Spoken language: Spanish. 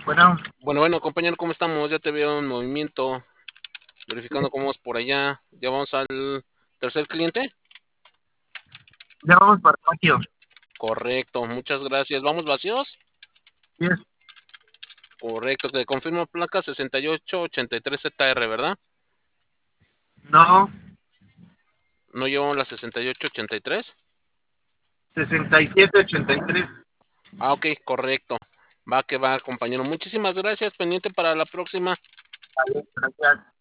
Bueno, Bueno, compañero, ¿cómo estamos? Ya te veo en movimiento, verificando cómo es por allá. ¿Ya vamos al tercer cliente? ya vamos para el patio. Correcto, muchas gracias. ¿Vamos vacíos? Yes. Correcto, te confirmo placa 6883ZR, ¿verdad? No, ¿No llevamos la 6883? 6783. Ah, ok, correcto. Va que va, compañero. Muchísimas gracias, pendiente para la próxima. Vale, gracias.